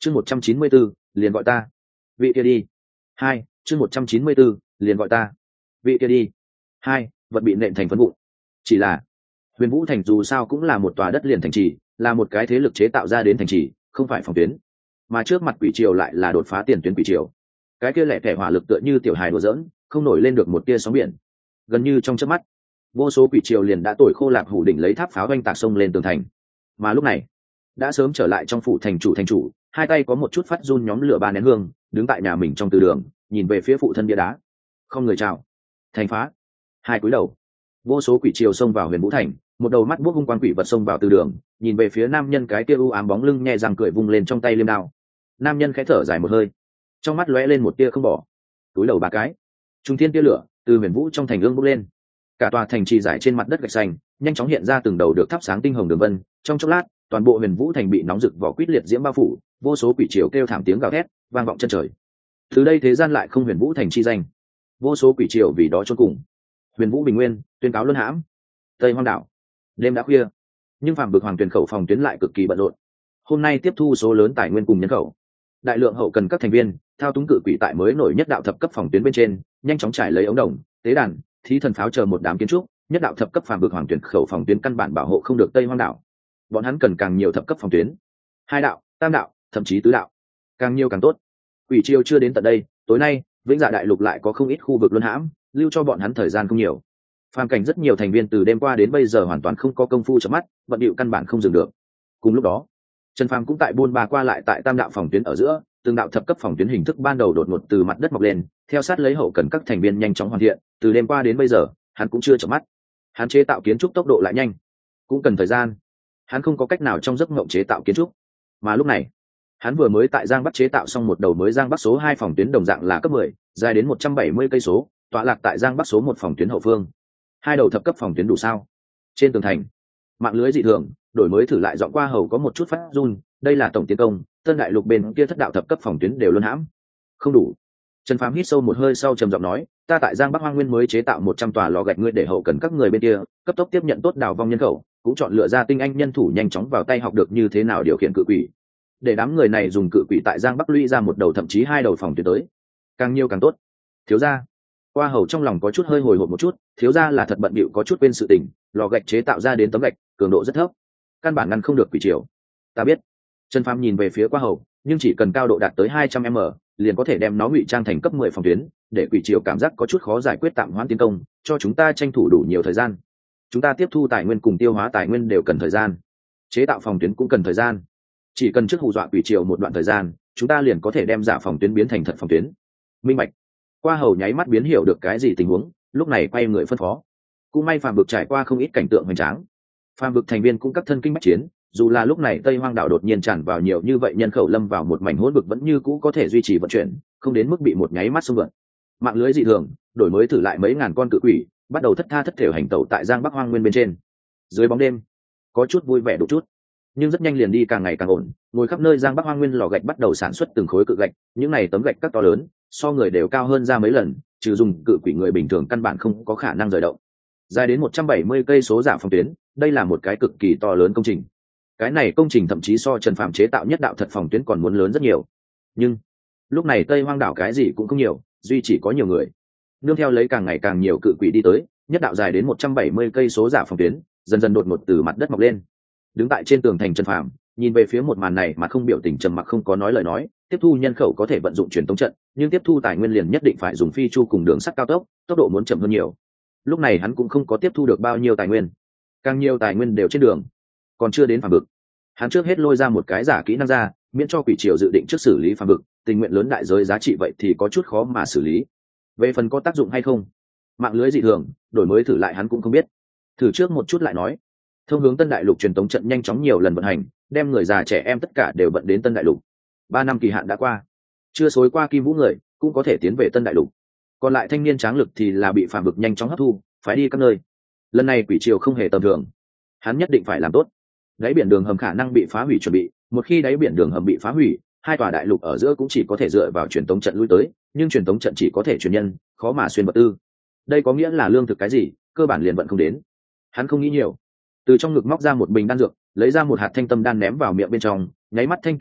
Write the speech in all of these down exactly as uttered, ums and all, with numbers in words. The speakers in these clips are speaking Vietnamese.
chương một trăm chín mươi b ố liền gọi ta vị kia đi. Hai, chương một trăm chín mươi b ố liền gọi ta vị kia đi. Hai, vật bị nện thành phấn vụn. Chỉ là Huyền Vũ Thành dù sao cũng là một tòa đất liền thành trì, là một cái thế lực chế tạo ra đến thành trì, không phải phòng tuyến. Mà trước mặt quỷ triều lại là đột phá tiền tuyến quỷ triều. Cái kia lẻ tẻ hỏa lực tựa như tiểu hài đùa giỡn, không nổi lên được một tia sóng biển. Gần như trong chớp mắt, vô số quỷ triều liền đã tồi khô lạc hủ đỉnh lấy tháp pháo oanh tạc sông lên tường thành. Mà lúc này, đã sớm trở lại trong phủ thành chủ thành chủ, hai tay có một chút phát run nhóm lửa ba nén hương, đứng tại nhà mình trong từ đường, nhìn về phía phụ thân bia đá. Không người chào. Thành phá. Hai cúi đầu. Vô số quỷ triều xông vào Huyền Vũ Thành, một đầu mắt buốc hung quang quỷ vật xông vào từ đường, nhìn về phía nam nhân cái kia u ám bóng lưng nhẹ răng cười vung lên trong tay liêm đao. Nam nhân khẽ thở dài một hơi, trong mắt lóe lên một tia không bỏ. Túi đầu ba cái, trung thiên tia lửa từ Huyền Vũ trong thành ương bốc lên, cả tòa thành trì giải trên mặt đất gạch xanh, nhanh chóng hiện ra từng đầu được thắp sáng tinh hồng đường vân. Trong chốc lát, toàn bộ Huyền Vũ thành bị nóng rực vỏ quýt liệt diễm bao phủ, vô số quỷ triều kêu thảm tiếng gào thét vang vọng chân trời. Từ đây thế gian lại không Huyền Vũ thành chi danh, vô số quỷ triều vì đó chôn cùng. Huyền Vũ bình nguyên tuyên cáo luân hãm. Tây Hoang đảo, đêm đã khuya, nhưng Phạm Bực Hoàng tuyển khẩu phòng tuyến lại cực kỳ bận rộn. Hôm nay tiếp thu số lớn tài nguyên cùng nhân khẩu, đại lượng hậu cần các thành viên thao túng cự quỷ tại mới nổi nhất đạo thập cấp phòng tuyến bên trên, nhanh chóng trải lấy ống đồng, tế đàn, thí thần pháo chờ một đám kiến trúc. Nhất đạo thập cấp Phạm Bực Hoàng tuyển khẩu phòng tuyến căn bản bảo hộ không được Tây Hoang đảo, bọn hắn cần càng nhiều thập cấp phòng tuyến, hai đạo, tam đạo, thậm chí tứ đạo, càng nhiều càng tốt. Quỷ triều chưa đến tận đây, tối nay Vĩnh Dạ đại lục lại có không ít khu vực luân hãm, lưu cho bọn hắn thời gian không nhiều. Phàm cảnh rất nhiều thành viên từ đêm qua đến bây giờ hoàn toàn không có công phu chớp mắt, bận điệu căn bản không dừng được. Cùng lúc đó, Trần Phàm cũng tại buôn ba qua lại tại tam đạo phòng tuyến ở giữa, từng đạo thập cấp phòng tuyến hình thức ban đầu đột ngột từ mặt đất mọc lên, theo sát lấy hậu cần các thành viên nhanh chóng hoàn thiện. Từ đêm qua đến bây giờ, hắn cũng chưa chợp mắt. Hắn chế tạo kiến trúc tốc độ lại nhanh, cũng cần thời gian. Hắn không có cách nào trong giấc mộng chế tạo kiến trúc. Mà lúc này, hắn vừa mới tại Giang Bắc chế tạo xong một đầu mới Giang Bắc số hai phòng tuyến đồng dạng là cấp mười, dài đến một trăm bảy mươi cây số, tọa lạc tại Giang Bắc số một phòng tuyến hậu phương. Hai đầu thập cấp phòng tuyến đủ sao? Trên tường thành, mạng lưới dị thường, đổi mới thử lại dọn qua hầu có một chút phát run, đây là tổng tiến công, Tân Đại Lục bên kia thất đạo thập cấp phòng tuyến đều luân hãm. Không đủ. Trần Phàm hít sâu một hơi sau trầm giọng nói, ta tại Giang Bắc Hoang Nguyên mới chế tạo một trăm tòa lò gạch ngươi để hậu cần các người bên kia, cấp tốc tiếp nhận tốt đào vong nhân khẩu, cũng chọn lựa ra tinh anh nhân thủ nhanh chóng vào tay học được như thế nào điều khiển cự quỷ. Để đám người này dùng cự quỷ tại Giang Bắc lũy ra một đầu thậm chí hai đầu phòng tuyến tới. Càng nhiều càng tốt. Thiếu gia. Qua hầu trong lòng có chút hơi hồi hộp một chút, thiếu gia là thật bận bịu có chút quên sự tình, lò gạch chế tạo ra đến tấm gạch, cường độ rất thấp, căn bản ngăn không được quỷ triều. Ta biết. Trần Phàm nhìn về phía qua hầu, nhưng chỉ cần cao độ đạt tới hai trăm mét, liền có thể đem nó ngụy trang thành cấp mười phòng tuyến, để quỷ triều cảm giác có chút khó giải quyết tạm hoãn tiến công, cho chúng ta tranh thủ đủ nhiều thời gian. Chúng ta tiếp thu tài nguyên cùng tiêu hóa tài nguyên đều cần thời gian, chế tạo phòng tuyến cũng cần thời gian. Chỉ cần trước hù dọa quỷ triều một đoạn thời gian, chúng ta liền có thể đem giả phòng tuyến biến thành thật phòng tuyến. Minh bạch. Qua hầu nháy mắt biến hiểu được cái gì tình huống, lúc này quay người phân phó. Cũng may Phàm Bực trải qua không ít cảnh tượng hoành tráng, Phàm Bực thành viên cũng các thân kinh bách chiến, dù là lúc này Tây Hoang đảo đột nhiên tràn vào nhiều như vậy nhân khẩu lâm vào một mảnh hỗn vực vẫn như cũ có thể duy trì vận chuyển, không đến mức bị một nháy mắt xung vượt. Mạng lưới dị thường, đổi mới thử lại mấy ngàn con cự quỷ, bắt đầu thất tha thất thểu hành tẩu tại Giang Bắc Hoang Nguyên bên trên. Dưới bóng đêm, có chút vui vẻ đủ chút, nhưng rất nhanh liền đi càng ngày càng ổn, ngồi khắp nơi Giang Bắc Hoang Nguyên lò gạch bắt đầu sản xuất từng khối cự gạch, những này tấm gạch các to lớn, so người đều cao hơn ra mấy lần, trừ dùng cự quỷ người bình thường căn bản không có khả năng rời động. Dài đến một trăm bảy mươi cây số giả phòng tuyến, đây là một cái cực kỳ to lớn công trình. Cái này công trình thậm chí so Trần Phàm chế tạo nhất đạo thật phòng tuyến còn muốn lớn rất nhiều. Nhưng lúc này Tây Hoang đảo cái gì cũng không nhiều, duy chỉ có nhiều người. Nương theo lấy càng ngày càng nhiều cự quỷ đi tới, nhất đạo dài đến một trăm bảy mươi cây số giả phòng tuyến, dần dần đột ngột từ mặt đất mọc lên. Đứng tại trên tường thành Trần Phàm, nhìn về phía một màn này mà không biểu tình trầm mặc không có nói lời nói, tiếp thu nhân khẩu có thể vận dụng truyền tống trận, nhưng tiếp thu tài nguyên liền nhất định phải dùng phi chu cùng đường sắt cao tốc, tốc độ muốn chậm hơn nhiều. Lúc này hắn cũng không có tiếp thu được bao nhiêu tài nguyên, càng nhiều tài nguyên đều trên đường, còn chưa đến Phàm Bực. Hắn trước hết lôi ra một cái giả kỹ năng ra, miễn cho quỷ triều dự định trước xử lý Phàm Bực, tình nguyện lớn đại giới giá trị vậy thì có chút khó mà xử lý. Về phần có tác dụng hay không, mạng lưới dị thường, đổi mới thử lại hắn cũng không biết. Thử trước một chút lại nói. Thông hướng Tân Đại Lục truyền tống trận nhanh chóng nhiều lần vận hành, đem người già trẻ em tất cả đều vận đến Tân Đại Lục. Ba năm kỳ hạn đã qua, chưa xối qua kim vũ người cũng có thể tiến về Tân Đại Lục. Còn lại thanh niên tráng lực thì là bị Phàm Bực nhanh chóng hấp thu, phải đi các nơi. Lần này quỷ triều không hề tầm thường, hắn nhất định phải làm tốt. Đáy biển đường hầm khả năng bị phá hủy chuẩn bị, một khi đáy biển đường hầm bị phá hủy, hai tòa đại lục ở giữa cũng chỉ có thể dựa vào truyền tống trận lui tới, nhưng truyền tống trận chỉ có thể truyền nhân, khó mà xuyên vật tư. Đây có nghĩa là lương thực cái gì, cơ bản liền vận không đến. Hắn không nghĩ nhiều, từ trong ngực móc ra một bình đan dược, lấy ra một hạt thanh tâm đan ném vào miệng bên trong, nháy mắt thanh tỉnh không ít,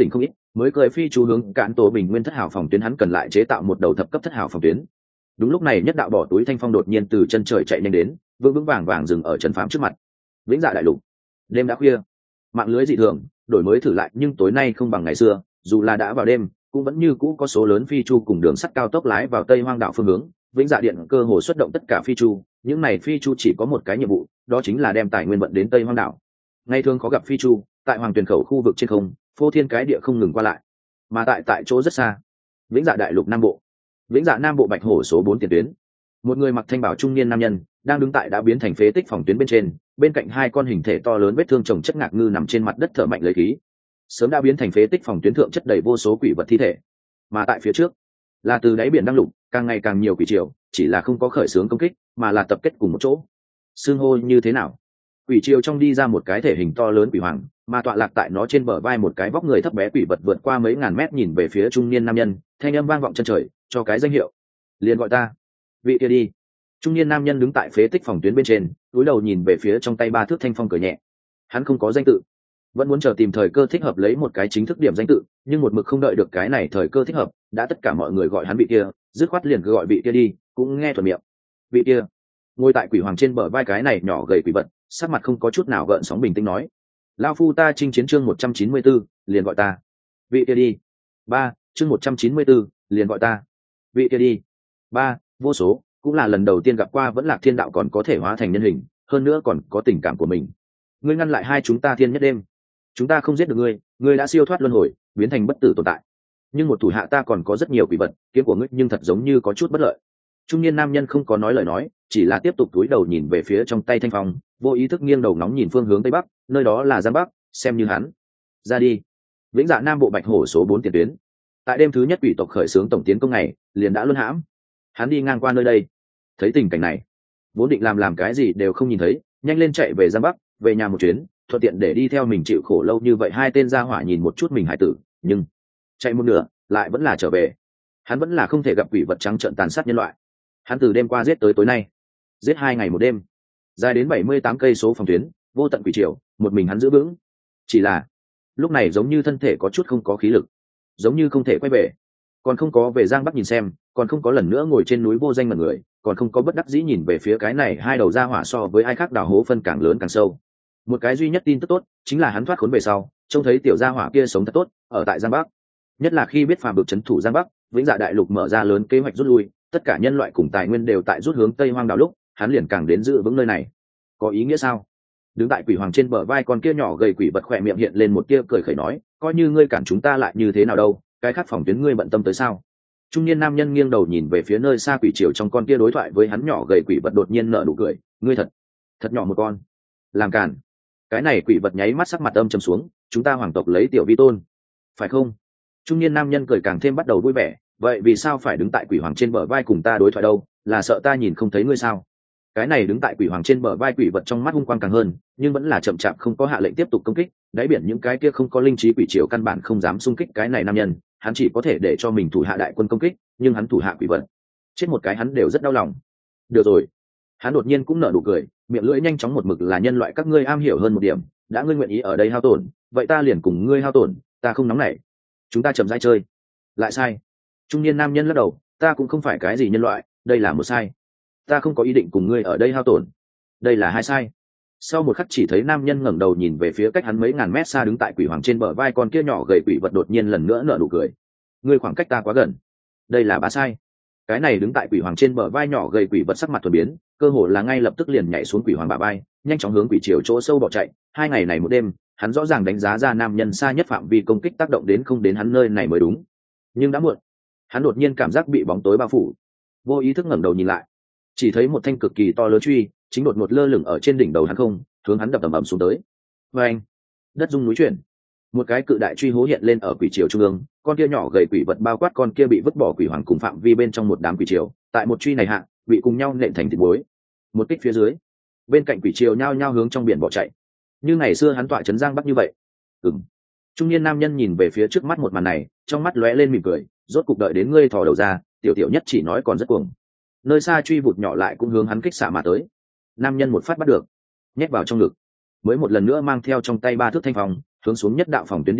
mới cười phi chú hướng cạn tổ bình nguyên thất hào phòng tuyến, hắn cần lại chế tạo một đầu thập cấp thất hào phòng tuyến. Đúng lúc này nhất đạo bỏ túi thanh phong đột nhiên từ chân trời chạy nhanh đến, vững vững vàng vàng dừng ở Trần Phàm trước mặt. Vĩnh Dạ đại lục, đêm đã khuya, mạng lưới dị thường, đổi mới thử lại nhưng tối nay không bằng ngày xưa, dù là đã vào đêm cũng vẫn như cũ có số lớn phi chu cùng đường sắt cao tốc lái vào Tây Hoang đảo phương hướng. Vĩnh Dạ điện cơ hồ xuất động tất cả phi chu, những này phi chu chỉ có một cái nhiệm vụ, đó chính là đem tài nguyên vận đến Tây Hoang đảo. Ngày thường có gặp phi chu tại Hoàng Tuyền khẩu khu vực trên không, phô thiên cái địa không ngừng qua lại. Mà tại tại chỗ rất xa, Vĩnh Dạ đại lục nam bộ, Vĩnh Dạ nam bộ Bạch Hổ số bốn tiền tuyến, một người mặc thanh bảo trung niên nam nhân đang đứng tại đã biến thành phế tích phòng tuyến bên trên, bên cạnh hai con hình thể to lớn vết thương chồng chất ngạc ngư nằm trên mặt đất thở mạnh lấy khí. Sớm đã biến thành phế tích phòng tuyến thượng chất đầy vô số quỷ vật thi thể, mà tại phía trước là từ đáy biển đang lục càng ngày càng nhiều quỷ triều, chỉ là không có khởi xướng công kích mà là tập kết cùng một chỗ. Xương hô như thế nào? Quỷ triều trong đi ra một cái thể hình to lớn quỷ hoàng, mà tọa lạc tại nó trên bờ vai một cái vóc người thấp bé quỷ vật vượt qua mấy ngàn mét nhìn về phía trung niên nam nhân, thanh âm vang vọng chân trời, cho cái danh hiệu, liền gọi ta vị kia đi. Trung niên nam nhân đứng tại phế tích phòng tuyến bên trên, cúi đầu nhìn về phía trong tay ba thước thanh phong cười nhẹ. Hắn không có danh tự, vẫn muốn chờ tìm thời cơ thích hợp lấy một cái chính thức điểm danh tự, nhưng một mực không đợi được cái này thời cơ thích hợp, đã tất cả mọi người gọi hắn vị kia, dứt khoát liền cứ gọi vị kia đi, cũng nghe thuận miệng. Vị kia ngồi tại quỷ hoàng trên bờ vai cái này nhỏ gầy quỷ vật, sắc mặt không có chút nào gợn sóng, bình tĩnh nói: Lao phu ta chinh chiến chương một trăm chín mươi 194, liền gọi ta vị kia đi. Ba chương một trăm chín mươi 194, liền gọi ta vị kia đi. Ba vô số, cũng là lần đầu tiên gặp qua vẫn Lạc Thiên đạo còn có thể hóa thành nhân hình, hơn nữa còn có tình cảm của mình. Ngươi ngăn lại hai chúng ta thiên nhất đêm, chúng ta không giết được ngươi, ngươi đã siêu thoát luân hồi, biến thành bất tử tồn tại. Nhưng một thủ hạ ta còn có rất nhiều quỷ vật, kiếm của ngươi nhưng thật giống như có chút bất lợi. Trung niên nam nhân không có nói lời nói, chỉ là tiếp tục cúi đầu nhìn về phía trong tay thanh phong, vô ý thức nghiêng đầu nóng nhìn phương hướng tây bắc, nơi đó là Giang Bắc, xem như hắn ra đi. Vĩnh Dạ nam bộ Bạch Hổ số bốn tiền tuyến, tại đêm thứ nhất quỷ tộc khởi xướng tổng tiến công này, liền đã luân hãm. Hắn đi ngang qua nơi đây, thấy tình cảnh này, vốn định làm làm cái gì đều không nhìn thấy, nhanh lên chạy về Giang Bắc, về nhà một chuyến, thuận tiện để đi theo mình chịu khổ lâu như vậy hai tên gia hỏa nhìn một chút mình hải tử, nhưng chạy một nửa lại vẫn là trở về. Hắn vẫn là không thể gặp quỷ vật trắng trợn tàn sát nhân loại. Hắn từ đêm qua giết tới tối nay, giết hai ngày một đêm, dài đến bảy mươi tám cây số phòng tuyến, vô tận quỷ triều, một mình hắn giữ vững. Chỉ là lúc này giống như thân thể có chút không có khí lực, giống như không thể quay về. Còn không có về Giang Bắc nhìn xem, còn không có lần nữa ngồi trên núi vô danh mật người, còn không có bất đắc dĩ nhìn về phía cái này hai đầu gia hỏa so với ai khác đào hố phân càng lớn càng sâu. Một cái duy nhất tin tức tốt chính là hắn thoát khốn về sau, trông thấy tiểu gia hỏa kia sống thật tốt ở tại Giang Bắc. Nhất là khi biết phàm bực trấn thủ Giang Bắc, Vĩnh Dạ đại lục mở ra lớn kế hoạch rút lui, tất cả nhân loại cùng tài nguyên đều tại rút hướng Tây Hoang đảo lúc, hắn liền càng đến giữ vững nơi này. Có ý nghĩa sao? Đứng tại quỷ hoàng trên bờ vai con kia nhỏ gầy quỷ vật khỏe miệng hiện lên một tia cười khẩy nói, coi như ngươi cản chúng ta lại như thế nào đâu, cái khác phòng tuyến ngươi bận tâm tới sao? Trung niên nam nhân nghiêng đầu nhìn về phía nơi xa quỷ triều trong con kia đối thoại với hắn nhỏ gầy quỷ vật đột nhiên nở nụ cười, ngươi thật thật nhỏ một con, làm cản. Cái này quỷ vật nháy mắt sắc mặt âm trầm xuống, chúng ta hoàng tộc lấy tiểu vi tôn, phải không? Trung niên nam nhân cười càng thêm bắt đầu vui vẻ, vậy vì sao phải đứng tại quỷ hoàng trên bờ vai cùng ta đối thoại đâu, là sợ ta nhìn không thấy ngươi sao? Cái này đứng tại quỷ hoàng trên bờ vai quỷ vật trong mắt hung quang càng hơn, nhưng vẫn là chậm chạp không có hạ lệnh tiếp tục công kích. Đáy biển những cái kia không có linh trí quỷ triều căn bản không dám xung kích cái này nam nhân, hắn chỉ có thể để cho mình thủ hạ đại quân công kích, nhưng hắn thủ hạ quỷ vật chết một cái hắn đều rất đau lòng. Được rồi, hắn đột nhiên cũng nở nụ cười, miệng lưỡi nhanh chóng, một mực là nhân loại các ngươi am hiểu hơn một điểm, đã ngươi nguyện ý ở đây hao tổn, vậy ta liền cùng ngươi hao tổn, ta không nóng nảy, chúng ta chậm rãi chơi. Lại sai. Trung niên nam nhân lắc đầu, ta cũng không phải cái gì nhân loại, đây là một sai, ta không có ý định cùng ngươi ở đây hao tổn, đây là hai sai. Sau một khắc chỉ thấy nam nhân ngẩng đầu nhìn về phía cách hắn mấy ngàn mét xa đứng tại quỷ hoàng trên bờ vai con kia nhỏ gầy quỷ vật, đột nhiên lần nữa nở nụ cười, ngươi khoảng cách ta quá gần, đây là ba sai. Cái này đứng tại quỷ hoàng trên bờ vai nhỏ gầy quỷ vật sắc mặt thuần biến, cơ hồ là ngay lập tức liền nhảy xuống quỷ hoàng bả vai, nhanh chóng hướng quỷ triều chỗ sâu bỏ chạy. Hai ngày này một đêm, hắn rõ ràng đánh giá ra nam nhân xa nhất phạm vi công kích tác động đến không đến hắn nơi này mới đúng, nhưng đã muộn. Hắn đột nhiên cảm giác bị bóng tối bao phủ, vô ý thức ngẩng đầu nhìn lại, chỉ thấy một thanh cực kỳ to lớn truy chính đột ngột lơ lửng ở trên đỉnh đầu hắn, không hướng hắn đập ầm ầm xuống tới. Và anh, đất rung núi chuyển, một cái cự đại truy hố hiện lên ở quỷ triều trung ương, con kia nhỏ gầy quỷ vật bao quát con kia bị vứt bỏ quỷ hoàng cùng phạm vi bên trong một đám quỷ triều, tại một truy này hạ bị cùng nhau nện thành thịt muối. Một kích phía dưới, bên cạnh quỷ triều nhao nhao hướng trong biển bỏ chạy, như ngày xưa hắn tọa trấn Giang Bắc như vậy. Ừm. Trung niên nam nhân nhìn về phía trước mắt một màn này, trong mắt lóe lên mỉm cười, rốt cục đợi đến ngươi thò đầu ra, tiểu tiểu nhất chỉ nói còn rất cuồng. Nơi xa truy vụt nhỏ lại cũng hướng hắn kích xạ mà tới. Nam nhân một phát bắt được, nhét vào trong ngực, mới một lần nữa mang theo trong tay ba thước thanh phong hướng xuống nhất đạo phòng tuyến đi đến,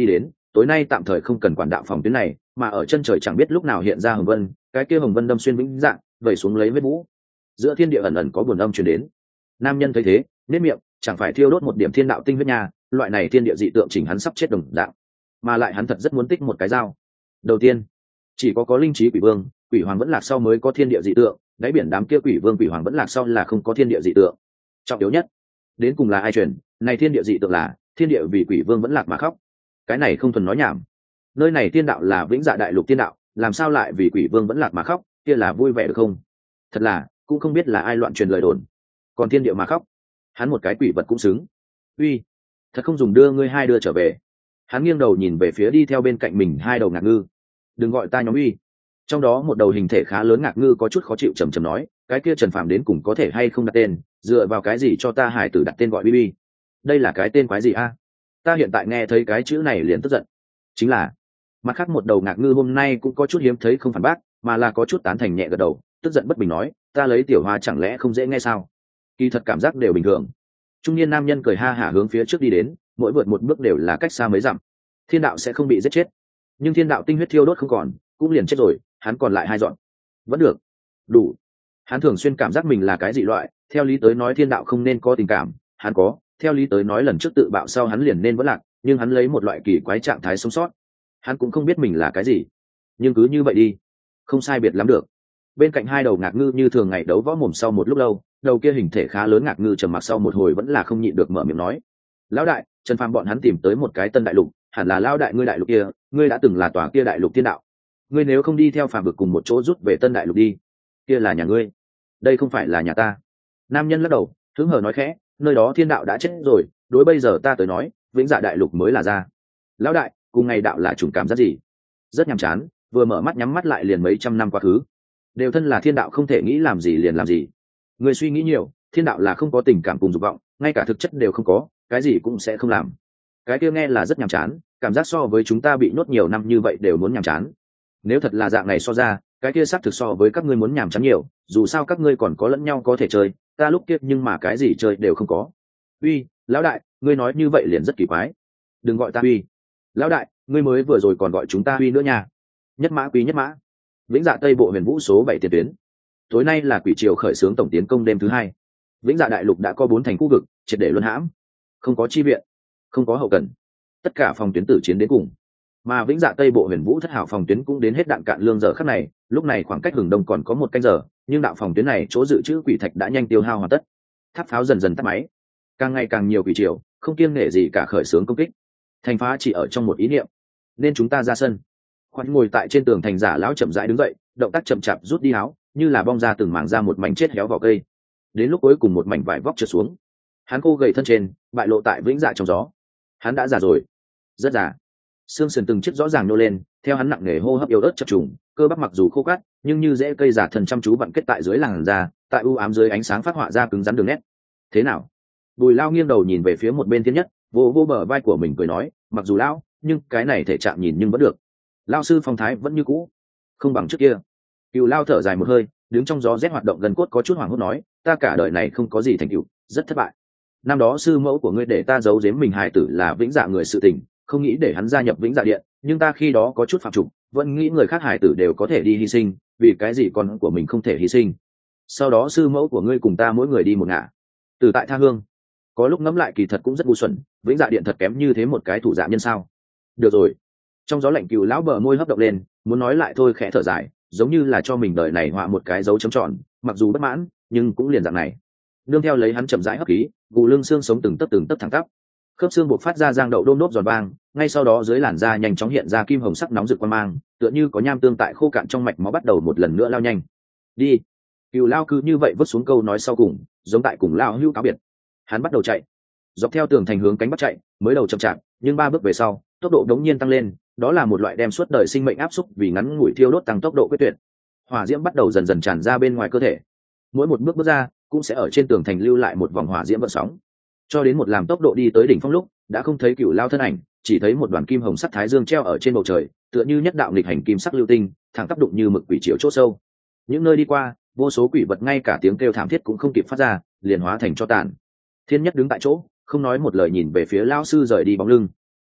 tối nay tạm thời không cần quản đạo phòng tuyến này, mà ở chân trời chẳng biết lúc nào hiện ra hồng vân, cái kia hồng vân đâm xuyên vĩnh dạng vẩy xuống lấy vết vũ. Giữa thiên địa ẩn ẩn có buồn âm truyền đến. Nam nhân thấy thế nếp miệng, chẳng phải thiêu đốt một điểm thiên đạo tinh huyết nhà, loại này thiên địa dị tượng chỉnh hắn sắp chết đồng dạng, mà lại hắn thật rất muốn tích một cái dao. Đầu tiên, chỉ có có linh trí quỷ vương, quỷ hoàng vẫn lạc sau mới có thiên địa dị tượng, đáy biển đám kia quỷ vương quỷ hoàng vẫn lạc sau là không có thiên địa dị tượng. Trọng yếu nhất, đến cùng là ai truyền, này thiên địa dị tượng là thiên địa vì quỷ vương vẫn lạc mà khóc. Cái này không thuần nói nhảm. Nơi này tiên đạo là vĩnh dạ đại lục tiên đạo, làm sao lại vì quỷ vương vẫn lạc mà khóc, kia là vui vẻ được không? Thật là, cũng không biết là ai loạn truyền lời đồn. Còn thiên địa mà khóc, hắn một cái quỷ vật cũng xứng. Uy, thật không dùng đưa ngươi hai đưa trở về. Hắn nghiêng đầu nhìn về phía đi theo bên cạnh mình hai đầu ngạc ngư. Đừng gọi ta nhóm Uy. Trong đó một đầu hình thể khá lớn ngạc ngư có chút khó chịu trầm trầm nói, cái kia Trần Phạm đến cùng có thể hay không đặt tên, dựa vào cái gì cho ta hải tử đặt tên gọi Bi Bi? Đây là cái tên quái gì a? Ta hiện tại nghe thấy cái chữ này liền tức giận. Chính là, mặt khác một đầu ngạc ngư hôm nay cũng có chút hiếm thấy không phản bác, mà là có chút tán thành nhẹ gật đầu, tức giận bất bình nói, ta lấy tiểu hoa chẳng lẽ không dễ nghe sao? Kỳ thật cảm giác đều bình thường. Trung niên nam nhân cười ha hả hướng phía trước đi đến, mỗi vượt một bước đều là cách xa mấy dặm. Thiên đạo sẽ không bị giết chết, nhưng thiên đạo tinh huyết thiêu đốt không còn, cũng liền chết rồi, hắn còn lại hai dọn. Vẫn được, đủ. Hắn thường xuyên cảm giác mình là cái dị loại, theo lý tới nói thiên đạo không nên có tình cảm, hắn có, theo lý tới nói lần trước tự bạo sau hắn liền nên vẫn lạc, nhưng hắn lấy một loại kỳ quái trạng thái sống sót. Hắn cũng không biết mình là cái gì, nhưng cứ như vậy đi, không sai biệt lắm được. Bên cạnh hai đầu ngạc ngư như thường ngày đấu võ mồm, sau một lúc lâu, đầu kia hình thể khá lớn ngạc ngư trầm mặc sau một hồi vẫn là không nhịn được mở miệng nói, lão đại, Trần Phàm bọn hắn tìm tới một cái tân đại lục, hẳn là lão đại ngươi đại lục kia, ngươi đã từng là tòa kia đại lục thiên đạo, ngươi nếu không đi theo Phàm vực cùng một chỗ rút về tân đại lục đi, kia là nhà ngươi, đây không phải là nhà ta. Nam nhân lắc đầu hứng hờ nói khẽ, nơi đó thiên đạo đã chết rồi, đối bây giờ ta tới nói vĩnh dạ đại lục mới là ra. Lão đại, cùng ngày đạo là chủng cảm giác gì? Rất nhàm chán, vừa mở mắt nhắm mắt lại liền mấy trăm năm quá khứ, đều thân là thiên đạo không thể nghĩ làm gì liền làm gì. Người suy nghĩ nhiều, thiên đạo là không có tình cảm cùng dục vọng, ngay cả thực chất đều không có, cái gì cũng sẽ không làm. Cái kia nghe là rất nhàm chán, cảm giác so với chúng ta bị nhốt nhiều năm như vậy đều muốn nhàm chán. Nếu thật là dạng này so ra, cái kia xác thực so với các ngươi muốn nhàm chán nhiều, dù sao các ngươi còn có lẫn nhau có thể chơi, ta lúc kia nhưng mà cái gì chơi đều không có. Uy, lão đại, ngươi nói như vậy liền rất kỳ quái. Đừng gọi ta Uy. Lão đại, ngươi mới vừa rồi còn gọi chúng ta Uy nữa nha. Nhất mã quý nhất mã. Vĩnh Dạ Tây Bộ Huyền Vũ số bảy tiền tuyến. Tối nay là quỷ triều khởi xướng tổng tiến công đêm thứ hai. Vĩnh Dạ đại lục đã có bốn thành khu vực triệt để luân hãm, không có chi viện, không có hậu cần, tất cả phòng tuyến tử chiến đến cùng. Mà Vĩnh Dạ Tây Bộ Huyền Vũ thất hảo phòng tuyến cũng đến hết đạn cạn lương giờ khắc này, lúc này khoảng cách hừng đông còn có một canh giờ, nhưng đạo phòng tuyến này chỗ dự trữ quỷ thạch đã nhanh tiêu hao hoàn tất. Tháp pháo dần dần tắt máy, càng ngày càng nhiều quỷ triều không kiêng nể gì cả khởi xướng công kích. Thành phá chỉ ở trong một ý niệm, nên chúng ta ra sân. Khoan ngồi tại trên tường thành giả lão chậm rãi đứng dậy, động tác chậm chạp rút đi áo, như là bong ra từng mảng ra một mảnh chết héo vào cây. Đến lúc cuối cùng một mảnh vải vóc trượt xuống, hắn cô gầy thân trên bại lộ tại vĩnh dạ trong gió. Hắn đã già rồi, rất già, xương sườn từng chiếc rõ ràng nô lên, theo hắn nặng nề hô hấp yếu ớt chập trùng, cơ bắp mặc dù khô cát nhưng như rễ cây giả thần chăm chú vặn kết tại dưới làn da, tại u ám dưới ánh sáng phát họa ra cứng rắn đường nét. Thế nào? Bùi Lao nghiêng đầu nhìn về phía một bên Thiên Nhất, vô vô bờ vai của mình cười nói, mặc dù lão, nhưng cái này thể trạng nhìn nhưng vẫn được. Lao sư phong thái vẫn như cũ, không bằng trước kia. Cựu Lao thở dài một hơi, đứng trong gió rét hoạt động gần cốt có chút hoảng hốt nói, ta cả đời này không có gì thành tựu, rất thất bại. Năm đó sư mẫu của ngươi để ta giấu giếm mình hài tử là vĩnh dạ người sự tình, không nghĩ để hắn gia nhập vĩnh dạ điện, nhưng ta khi đó có chút phạm trục, vẫn nghĩ người khác hài tử đều có thể đi hy sinh, vì cái gì con của mình không thể hy sinh. Sau đó sư mẫu của ngươi cùng ta mỗi người đi một ngả, từ tại tha hương. Có lúc ngẫm lại kỳ thật cũng rất ngu xuẩn, vĩnh dạ điện thật kém như thế một cái thủ dạ nhân sao? Được rồi. Trong gió lạnh Cựu Lão bờ môi hấp động lên, muốn nói lại thôi khẽ thở dài, giống như là cho mình đời này họa một cái dấu chấm tròn, mặc dù bất mãn nhưng cũng liền dạng này. Nương theo lấy hắn chậm rãi hấp khí, gù lưng xương sống từng tấc từng tấc thẳng tắp, khớp xương buộc phát ra giang đậu đôm đốp giòn vang, ngay sau đó dưới làn da nhanh chóng hiện ra kim hồng sắc nóng rực quang mang, tựa như có nham tương tại khô cạn trong mạch máu bắt đầu một lần nữa lao nhanh. Đi. Cựu Lao cứ như vậy vứt xuống câu nói sau cùng, giống tại cùng Lao hưu cáo biệt. Hắn bắt đầu chạy, dọc theo tường thành hướng cánh bắc chạy, mới đầu chậm chạp, nhưng ba bước về sau, tốc độ đống nhiên tăng lên, đó là một loại đem suốt đời sinh mệnh áp xúc vì ngắn ngủi thiêu đốt tăng tốc độ quyết tuyệt. Hỏa diễm bắt đầu dần dần tràn ra bên ngoài cơ thể, mỗi một bước bước ra cũng sẽ ở trên tường thành lưu lại một vòng hỏa diễm vận sóng, cho đến một làm tốc độ đi tới đỉnh phong lúc đã không thấy Cựu Lao thân ảnh, chỉ thấy một đoàn kim hồng sắc thái dương treo ở trên bầu trời, tựa như nhất đạo nghịch hành kim sắc lưu tinh, thẳng tắp đụng như mực quỷ chiếu chỗ sâu. Những nơi đi qua, vô số quỷ vật ngay cả tiếng kêu thảm thiết cũng không kịp phát ra, liền hóa thành cho tàn. Thiên Nhất đứng tại chỗ, không nói một lời nhìn về phía Lao sư rời đi bóng lưng.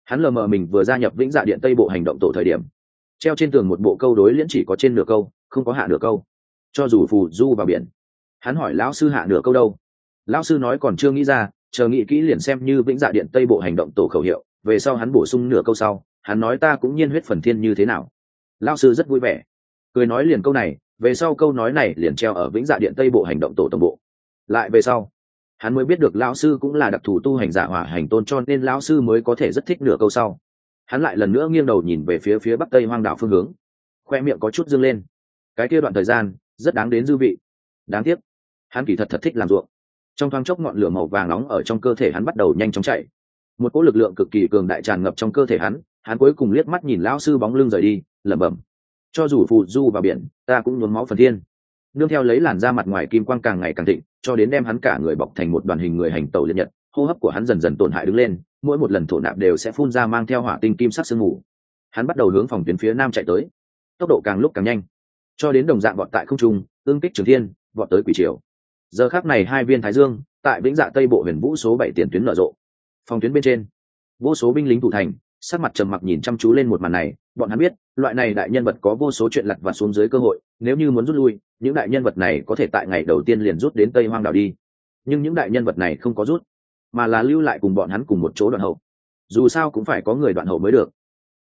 Hắn lờ mờ mình vừa gia nhập vĩnh dạ điện tây bộ hành động tổ thời điểm, treo trên tường một bộ câu đối liễn chỉ có trên nửa câu, không có hạ nửa câu. Cho dù phù du vào biển, hắn hỏi lão sư hạ nửa câu đâu, lão sư nói còn chưa nghĩ ra, chờ nghĩ kỹ liền xem như vĩnh dạ điện tây bộ hành động tổ khẩu hiệu. Về sau hắn bổ sung nửa câu sau, hắn nói ta cũng nhiên huyết phần thiên như thế nào. Lão sư rất vui vẻ, cười nói liền câu này, về sau câu nói này liền treo ở vĩnh dạ điện tây bộ hành động tổ tổng bộ. Lại về sau hắn mới biết được lão sư cũng là đặc thù tu hành giả hỏa hành tôn, cho nên lão sư mới có thể rất thích nửa câu sau. Hắn lại lần nữa nghiêng đầu nhìn về phía phía bắc tây hoang đảo phương hướng, khoe miệng có chút dương lên. Cái kia đoạn thời gian rất đáng đến dư vị. Đáng tiếc hắn kỳ thật thật thích làm ruộng. Trong thoáng chốc ngọn lửa màu vàng nóng ở trong cơ thể hắn bắt đầu nhanh chóng chạy, một cỗ lực lượng cực kỳ cường đại tràn ngập trong cơ thể hắn. Hắn cuối cùng liếc mắt nhìn lão sư bóng lưng rời đi, lẩm bẩm, cho dù phù du vào biển, ta cũng nhuốm máu phần thiên. Nương theo lấy làn da mặt ngoài kim quang càng ngày càng thịnh, cho đến đem hắn cả người bọc thành một đoàn hình người hành tẩu liệt nhật. Hô hấp của hắn dần dần tổn hại đứng lên, mỗi một lần thổ nạp đều sẽ phun ra mang theo hỏa tinh kim sắc sương mù. Hắn bắt đầu hướng phòng tuyến phía nam chạy tới, tốc độ càng lúc càng nhanh, cho đến đồng dạng vọt tại không trung, ương kích trường thiên, vọt tới quỷ triều. Giờ khắc này hai viên thái dương tại vĩnh dạ tây bộ huyền vũ số bảy tiền tuyến nở rộ. Phòng tuyến bên trên, vô số binh lính thủ thành sắc mặt trầm mặc nhìn chăm chú lên một màn này. Bọn hắn biết loại này đại nhân vật có vô số chuyện lặt vặt xuống dưới cơ hội, nếu như muốn rút lui, những đại nhân vật này có thể tại ngày đầu tiên liền rút đến tây hoang đảo đi. Nhưng những đại nhân vật này không có rút, mà là lưu lại cùng bọn hắn cùng một chỗ đoạn hậu. Dù sao cũng phải có người đoạn hậu mới được.